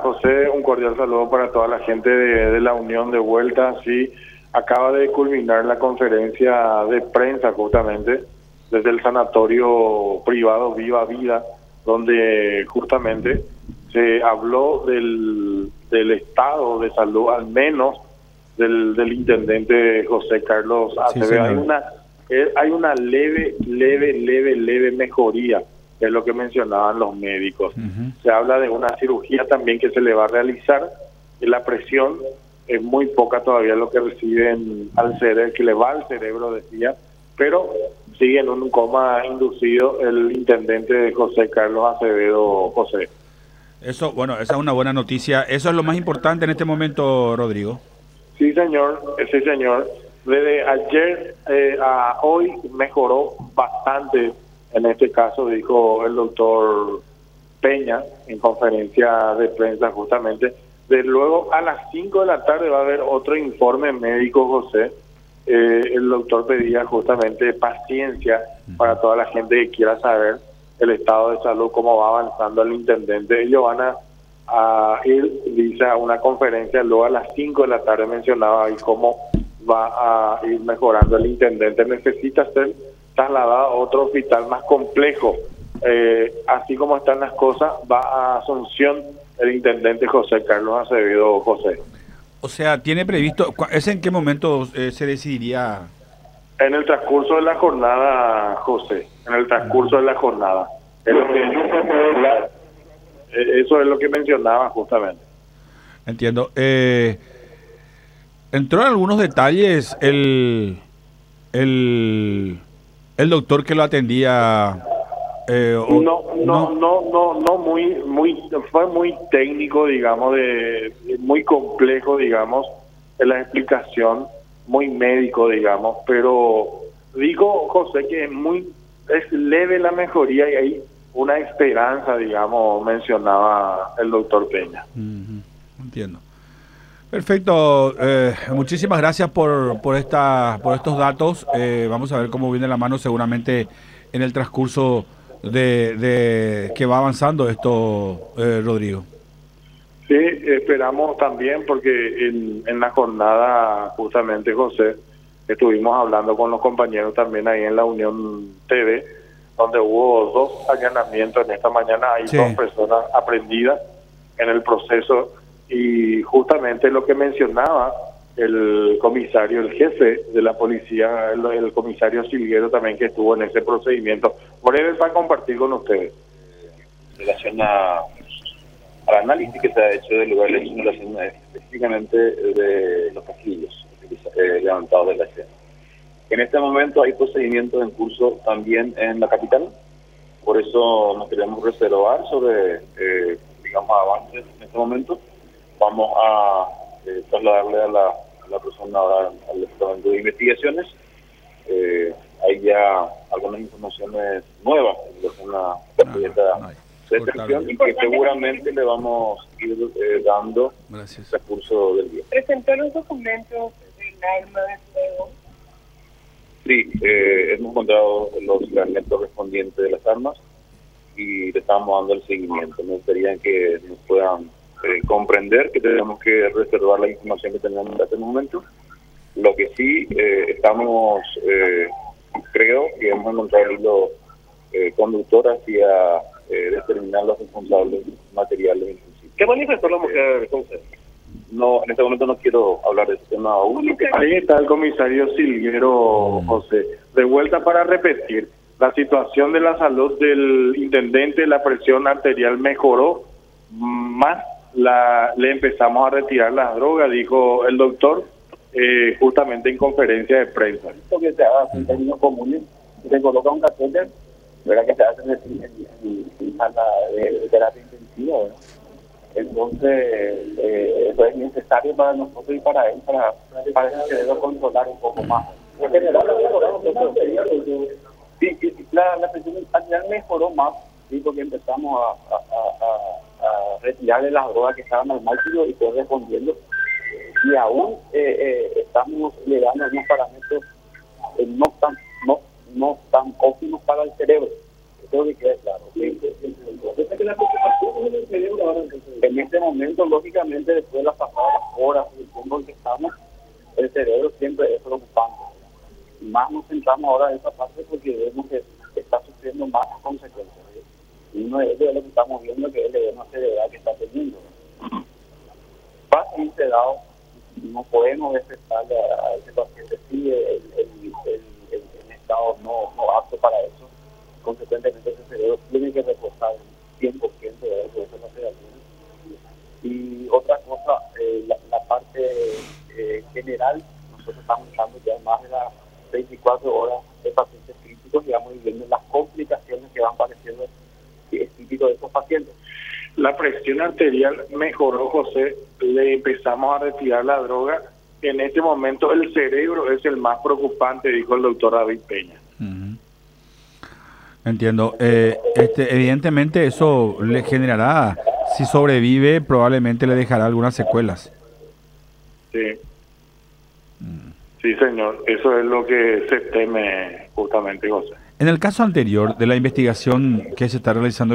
José, un cordial saludo para toda la gente de la Unión de Vuelta. Sí, acaba de culminar la conferencia de prensa justamente desde el sanatorio privado Viva Vida, donde justamente se habló del estado de salud, al menos del intendente José Carlos Sí, Acevedo. señor. Hay una leve mejoría, es lo que mencionaban los médicos. Ujú. Se habla de una cirugía también que se le va a realizar, y la presión es muy poca todavía lo que reciben al cerebro, que le va al cerebro, decía, pero sigue en un coma inducido el intendente José Carlos Acevedo José. Eso, bueno, esa es una buena noticia. Eso es lo más importante en este momento, Rodrigo. Sí, señor, sí, señor. Desde ayer a hoy mejoró bastante, en este caso, dijo el doctor Peña en conferencia de prensa justamente. De luego a las 5 de la tarde va a haber otro informe médico, José. El doctor pedía justamente paciencia para toda la gente que quiera saber el estado de salud, cómo va avanzando el intendente. Ellos van a ir, dice, a una conferencia luego a las 5 de la tarde, mencionaba ahí cómo va a ir mejorando el intendente. Necesita ser trasladado a otro hospital más complejo. Así como están las cosas, va a Asunción el intendente José Carlos Acevedo José. O sea, tiene previsto, ¿es en qué momento se decidiría? En el transcurso de la jornada, José, en el transcurso de la jornada. Es lo eso es lo que mencionaba justamente. Entiendo. Entró en algunos detalles el doctor que lo atendía. No fue muy técnico, digamos, muy complejo, digamos, en la explicación, muy médico, digamos, pero digo, José, que es leve la mejoría y hay una esperanza, digamos, mencionaba el doctor Peña. Entiendo. Perfecto. Muchísimas gracias por estos datos. Vamos a ver cómo viene la mano seguramente en el transcurso de que va avanzando esto, Rodrigo. Sí, esperamos también porque en la jornada, justamente, José, estuvimos hablando con los compañeros también ahí en la Unión TV, donde hubo 2 allanamientos en esta mañana. Hay Sí. 2 personas aprendidas en el proceso, y justamente lo que mencionaba el comisario, el jefe de la policía, el comisario Silguero también, que estuvo en ese procedimiento. Breve para compartir con ustedes. En relación al análisis que se ha hecho del lugar de la simulación, específicamente de los casquillos levantados de la escena. En este momento hay procedimientos en curso también en la capital, por eso nos queremos reservar sobre, digamos, avances en este momento. Vamos a trasladarle a la persona ahora al departamento de investigaciones. Hay ya algunas informaciones nuevas en la detección, y que seguramente le vamos a ir dando el recurso del día. ¿Presentó los documentos del arma de fuego? Sí, hemos encontrado los carnetes correspondientes de las armas y le estamos dando el seguimiento. Me gustaría que nos puedan comprender que tenemos que reservar la información que tenemos hasta el momento. Lo que sí estamos, creo que hemos encontrado el hilo conductor hacia determinar los responsables materiales. ¿Qué manifestó la mujer, José? No, en este momento no quiero hablar de ese tema aún. Ahí está el comisario Silguero, José. De vuelta para repetir, la situación de la salud del intendente, la presión arterial mejoró, más le empezamos a retirar las drogas, dijo el doctor, justamente en conferencia de prensa. Esto que se hace en términos comunes, se coloca un catéter, ¿verdad?, que se hace en sala de terapia intensiva, ¿verdad? Entonces, eso es necesario para nosotros y para él, para el cerebro controlar un poco más. En general, la presión arterial mejoró más, ¿sí?, porque empezamos a retirarle las drogas que estaban al máximo y fue respondiendo. Y aún estamos llegando a unos parámetros no tan óptimos para el cerebro. creo que queda claro. En este momento, lógicamente, después de las pasadas horas y el tiempo en que estamos, el cerebro siempre es preocupante. Y más nos centramos ahora en esa parte porque vemos que está sufriendo más consecuencias. Y uno de ellos es lo que estamos viendo, que es el edema cerebral que está teniendo. Fácil sedado, no podemos despertarle a ese paciente, sí, el estado no apto para eso. Consecuentemente, ese cerebro tiene que reposar 100% de eso no se da. Y otra cosa, la parte general, nosotros estamos dando ya más de las 24 horas de pacientes críticos y vamos viendo las complicaciones que van apareciendo, que es típico de estos pacientes. La presión arterial mejoró, José, le empezamos a retirar la droga. En este momento el cerebro es el más preocupante, dijo el doctor David Peña. Entiendo. Evidentemente eso le generará, si sobrevive, probablemente le dejará algunas secuelas. Sí. Sí, señor. Eso es lo que se teme justamente, José. En el caso anterior de la investigación que se está realizando,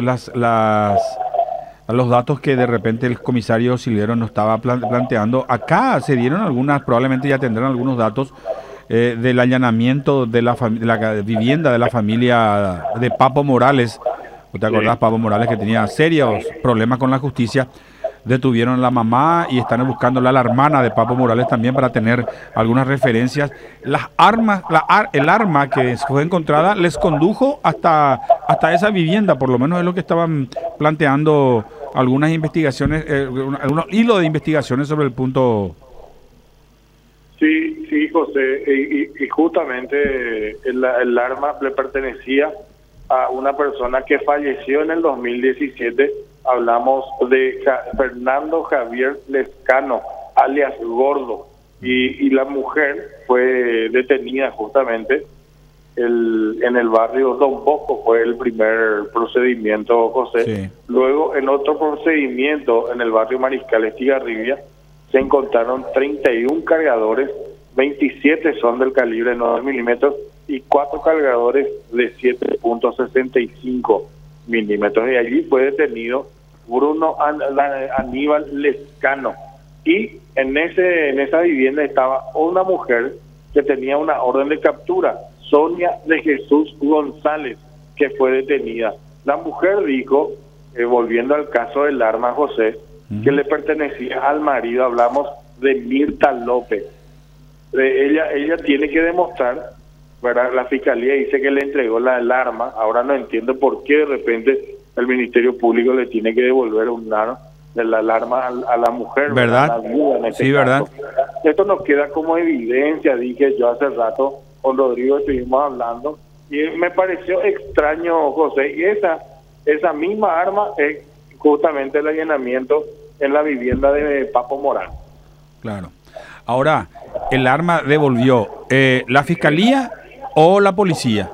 los datos que de repente el comisario Silguero nos estaba planteando, acá se dieron algunas, probablemente ya tendrán algunos datos del allanamiento de la vivienda de la familia de Papo Morales. ¿Te acordás, sí? Papo Morales, que tenía serios problemas con la justicia. Detuvieron a la mamá y están buscando a la hermana de Papo Morales también para tener algunas referencias. Las armas, el arma que fue encontrada les condujo hasta esa vivienda, por lo menos es lo que estaban planteando algunas investigaciones, algunos hilos de investigaciones sobre el punto. Sí, José, y justamente el arma le pertenecía a una persona que falleció en el 2017. Hablamos de Fernando Javier Lescano, alias Gordo, y la mujer fue detenida justamente en el barrio Don Bosco. Fue el primer procedimiento, José. Sí. Luego, en otro procedimiento en el barrio Mariscal Estigarribia, se encontraron 31 cargadores, 27 son del calibre 9 milímetros y 4 cargadores de 7.65 milímetros. Y allí fue detenido Bruno Aníbal Lescano. Y en esa vivienda estaba una mujer que tenía una orden de captura, Sonia de Jesús González, que fue detenida. La mujer dijo, volviendo al caso del arma, José, que le pertenecía al marido. Hablamos de Mirta López. Ella tiene que demostrar, ¿verdad? La fiscalía dice que le entregó el arma. Ahora no entiendo por qué de repente el Ministerio Público le tiene que devolver un arma a la mujer, ¿verdad? A la viuda, en este sí, caso. ¿verdad? Esto nos queda como evidencia, dije yo hace rato, con Rodrigo estuvimos hablando, y me pareció extraño, José, y esa misma arma es justamente el allanamiento en la vivienda de Papo Morales. Claro. Ahora, ¿el arma devolvió la fiscalía o la policía?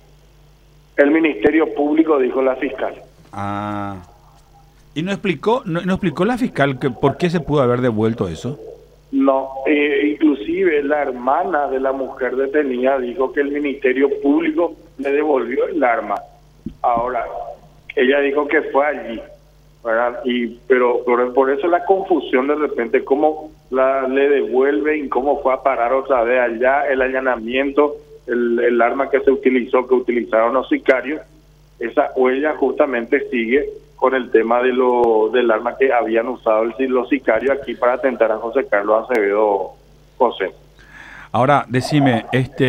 El Ministerio Público, dijo la fiscal. Ah. ¿Y no explicó la fiscal que por qué se pudo haber devuelto eso? No, inclusive la hermana de la mujer detenida dijo que el Ministerio Público le devolvió el arma. Ahora, ella dijo que fue allí, ¿verdad? Pero por eso la confusión de repente, cómo le devuelven y cómo fue a parar otra vez allá, el allanamiento, el arma que utilizaron los sicarios. Esa huella justamente sigue con el tema del arma que habían usado los sicarios aquí para atentar a José Carlos Acevedo, José. Ahora, decime,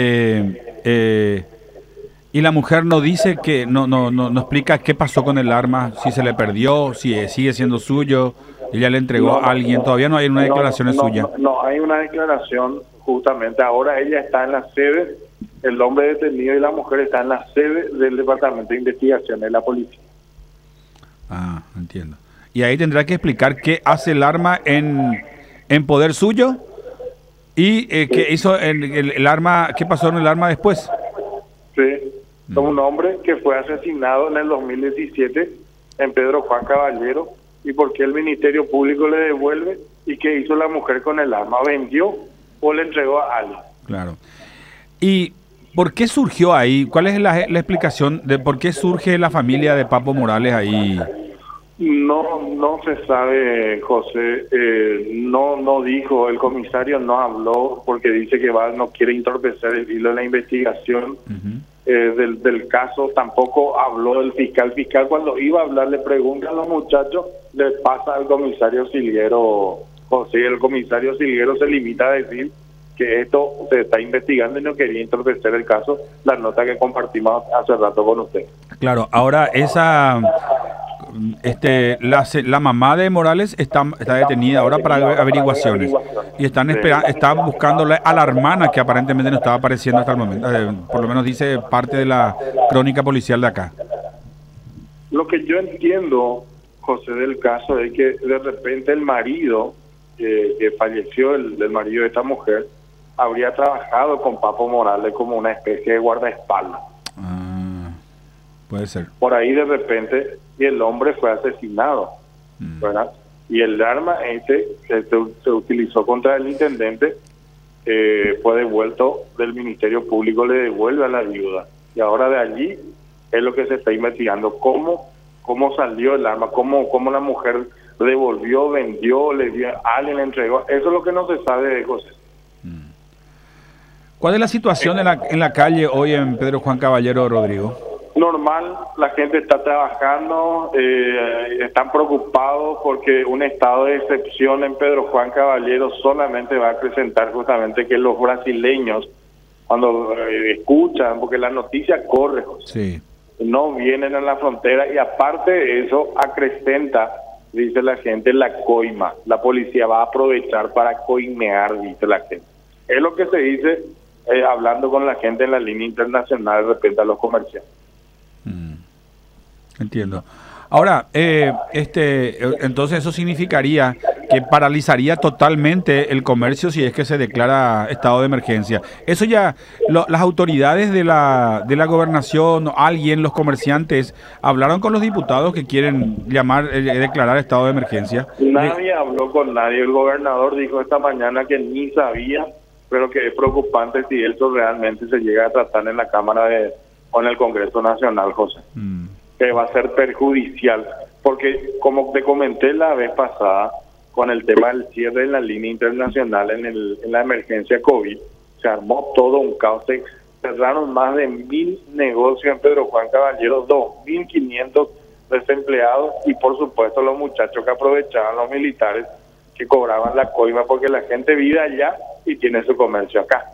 y la mujer no dice que, no explica qué pasó con el arma, si se le perdió, si sigue siendo suyo, ella le entregó a alguien, todavía no hay una declaración suya. No, hay una declaración justamente, ahora ella está en la sede, el hombre detenido y la mujer está en la sede del Departamento de Investigación de la Policía. Ah, entiendo. Y ahí tendrá que explicar qué hace el arma en poder suyo y qué hizo el arma, qué pasó en el arma después. Sí, un hombre que fue asesinado en el 2017 en Pedro Juan Caballero, y por qué el Ministerio Público le devuelve y qué hizo la mujer con el arma, vendió o le entregó a alguien. Claro. Y ¿Por qué surgió ahí? ¿Cuál es la explicación de por qué surge la familia de Papo Morales ahí? No se sabe, José. No dijo, el comisario no habló porque dice que no quiere entorpecer el hilo de la investigación. Del caso. Tampoco habló el fiscal. El fiscal, cuando iba a hablar, le pregunta a los muchachos, le pasa al comisario Silguero. José, el comisario Silguero se limita a decir que esto se está investigando y no quería entorpecer el caso, la nota que compartimos hace rato con usted. Claro, ahora la mamá de Morales está detenida ahora para averiguaciones y están buscándole a la hermana, que aparentemente no estaba apareciendo hasta el momento, por lo menos dice parte de la crónica policial de acá. Lo que yo entiendo, José, del caso es que de repente el marido que falleció, el marido de esta mujer, habría trabajado con Papo Morales como una especie de guardaespaldas. Puede ser. Por ahí de repente, y el hombre fue asesinado, ¿verdad? Y el arma se utilizó contra el intendente, fue devuelto del Ministerio Público, le devuelve a la viuda. Y ahora de allí es lo que se está investigando, cómo salió el arma, cómo la mujer devolvió, vendió, alguien le entregó. Eso es lo que no se sabe de José. ¿Cuál es la situación en la calle hoy en Pedro Juan Caballero, Rodrigo? Normal, la gente está trabajando, están preocupados porque un estado de excepción en Pedro Juan Caballero solamente va a presentar justamente que los brasileños, cuando escuchan, porque la noticia corre, sí, no vienen a la frontera, y aparte de eso acrecenta, dice la gente, la coima. La policía va a aprovechar para coimear, dice la gente. Es lo que se dice hablando con la gente en la línea internacional de repente a los comerciantes. Entiendo. Ahora, entonces eso significaría que paralizaría totalmente el comercio si es que se declara estado de emergencia. Eso ya, las autoridades de la gobernación, alguien, los comerciantes, hablaron con los diputados que quieren declarar estado de emergencia. Nadie habló con nadie. El gobernador dijo esta mañana que ni sabía, pero que es preocupante si eso realmente se llega a tratar en la Cámara o en el Congreso Nacional, José. Que va a ser perjudicial, porque como te comenté la vez pasada, con el tema del cierre de la línea internacional en la emergencia COVID, se armó todo un caos. Se cerraron más de 1.000 negocios en Pedro Juan Caballero, 2.500 desempleados y por supuesto los muchachos que aprovechaban, los militares que cobraban la coima, porque la gente vive allá y tiene su comercio acá.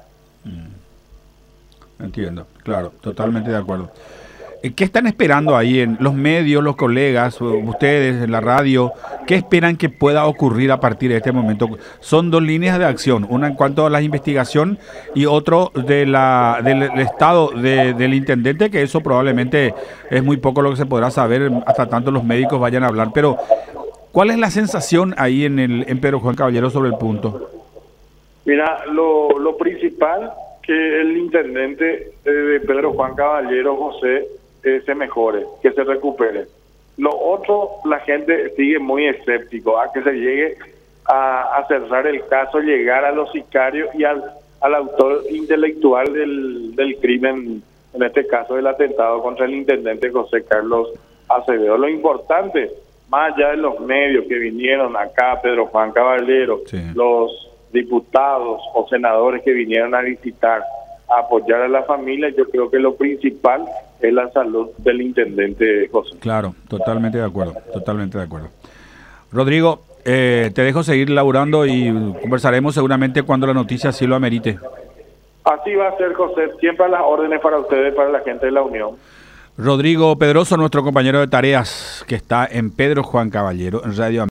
Entiendo, claro, totalmente de acuerdo. ¿Qué están esperando ahí en los medios, los colegas, ustedes en la radio? ¿Qué esperan que pueda ocurrir a partir de este momento? Son dos líneas de acción, una en cuanto a la investigación y otro del estado del intendente, que eso probablemente es muy poco lo que se podrá saber hasta tanto los médicos vayan a hablar. Pero, ¿cuál es la sensación ahí en Pedro Juan Caballero sobre el punto? Mira, lo principal que el intendente de Pedro Juan Caballero, José, se mejore, que se recupere. Lo otro, la gente sigue muy escéptico a que se llegue a cerrar el caso, llegar a los sicarios y al autor intelectual del crimen, en este caso del atentado contra el intendente José Carlos Acevedo. Lo importante, más allá de los medios que vinieron acá, Pedro Juan Caballero, sí, los diputados o senadores que vinieron a visitar, a apoyar a la familia, yo creo que lo principal es la salud del intendente José. Claro, totalmente de acuerdo, totalmente de acuerdo. Rodrigo, te dejo seguir laburando y conversaremos seguramente cuando la noticia así lo amerite. Así va a ser, José, siempre a las órdenes para ustedes, para la gente de la Unión. Rodrigo Pedroso, nuestro compañero de tareas, que está en Pedro Juan Caballero, en Radio